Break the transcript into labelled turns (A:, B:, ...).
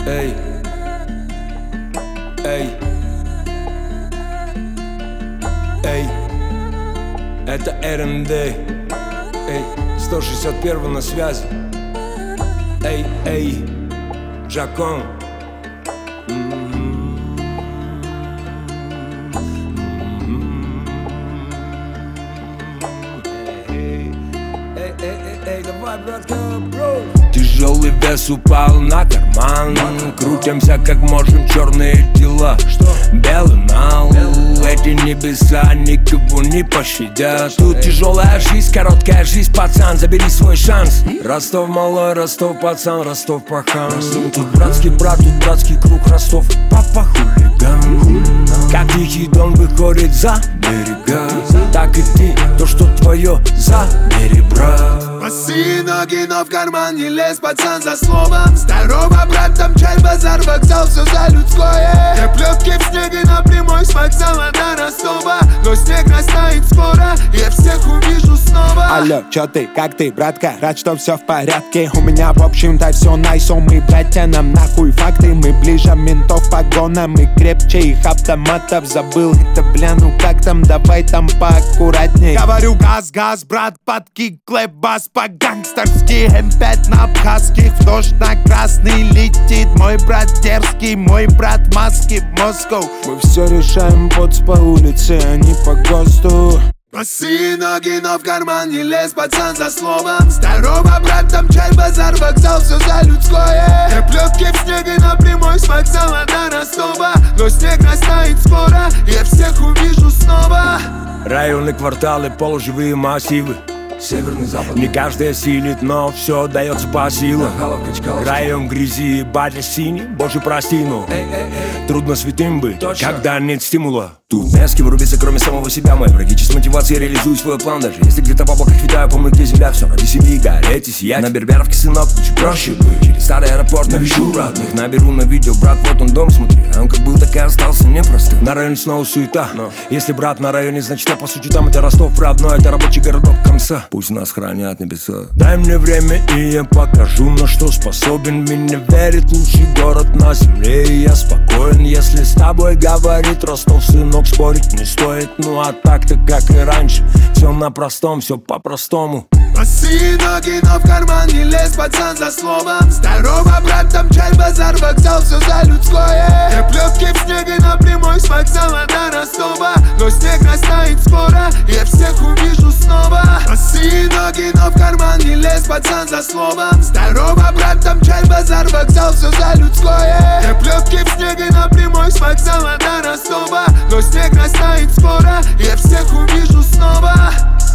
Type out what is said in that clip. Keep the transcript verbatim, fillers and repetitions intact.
A: Эй, эй, эй, это эр энд ди. Эй, сто шестьдесят один на связи. Эй, эй, Джакон. Эй, давай, братка, бро. Тяжелый вес упал на карман. Крутимся как можем, черные дела. Белый нал, эти небеса никого не пощадят. Тут тяжелая жизнь, короткая жизнь, пацан, забери свой шанс. Ростов малой, Ростов пацан, Ростов пахан. Тут братский брат, тут братский круг, Ростов папа хулиган. Как тихий дон выходит за берега, так и ты, то, что твое, забери, брат.
B: Босые ноги, но в карман не лезь, пацан, за словом. Здорово, брат, там чай, базар, вокзал, все за людское. Я плетки в снеге на прямой с вокзала до Ростова. Но снег растает скоро, я всех увижу снова.
C: Алло, чё ты, как ты, братка? Рад, что все в порядке. У меня, в общем-то, все найсо. Мы, братья, нам нахуй факты. Мы ближе ментов погонам, мы крепче их автоматов. Забыл это, бля, ну как там, давай там поаккуратней. Говорю, газ, газ, брат, под кик, клэп, бас, по-гангстерски. эм пять на абхазских, в дождь на красный летит. Мой брат дерзкий, мой брат в маске в Москву. Мы все решаем вот по улице, а не по ГОСТу.
B: Босые ноги, но в карман не лезь, пацан, за словом. Здорово, брат, там чай, базар, вокзал, все за людское. Я плетки в снеге на прямой с вокзала до Ростова. Но снег растает скоро, я всех увижу снова.
A: Районы, кварталы, полуживые массивы.
D: Северный запад.
A: Не каждый осилит, но все дается по силам. Район грязи, батя синий, боже прости, но
D: эй, эй, эй.
A: трудно святым быть,
D: Точно.
A: когда нет стимула. Тут не с кем рубиться, кроме самого себя. Мои враги с мотивацией реализую свой план. Даже если где-то в облаках витаю, помню, где земля. Все ради семьи, гореть и сиять. На Берберовке, сынок, чуть проще быть. Через старый аэропорт навещу родных. Наберу на видео, брат, вот он дом, смотри. А он как был, так и остался непростым. На районе снова суета, но если брат на районе, значит я по сути там. Это Ростов, родной, это рабочий городок Комса. Пусть нас хранят небеса. Дай мне время, и я покажу, на что способен. Меня верит лучший город на земле, и я спокоен. Если с тобой говорит Ростов, сынок, спорить не стоит. Ну а так-то, как и раньше, все на простом, все по-простому.
B: Босые ноги, но в карман не лезь, пацан, за словом. Здорово, брат, там чай, базар, вокзал, все за людское. Я плетки в снеге на прямой с вокзала до Ростова. Но снег растает скоро, я всех увижу снова. Босые ноги, но в карман не лезь, пацан, за словом. Здорово, брат, там чай, базар, вокзал, все за людское. Я плетки в снеге на прямой с вокзала до Ростова. Но снег растает скоро, я всех увижу снова.